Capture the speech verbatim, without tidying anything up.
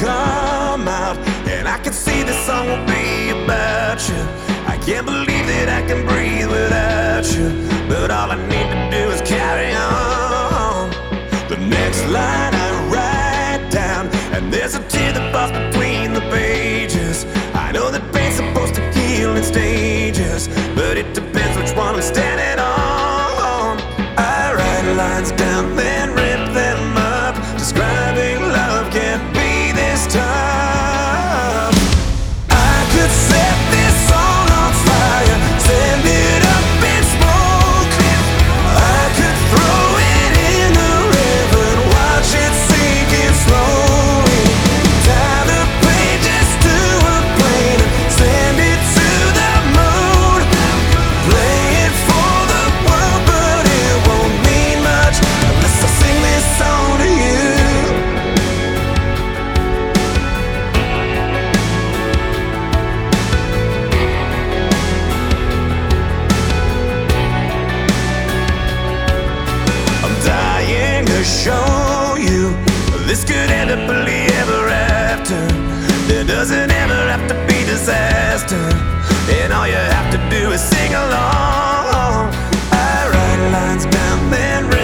come out, and I can see this song will be about you. I can't believe that I can breathe without you, but all I need to do is carry on. The next line I write down, and there's a tear that falls between the pages. I know that pain's supposed to heal in stages, but it depends which one we're standing on. I write lines down, then rip them up, describing love can't be this tough. I could set this song on fire, send it up in smoke. I could throw it in the river and watch it sinking slowly. Tie the pages to a plane and send it to the moon. Play it for the world, but it won't mean much unless I sing this song to you. I'm dying to show you this could end up happily ever after. There doesn't ever have to be disaster, and all you have to do is sing along. I write lines down, then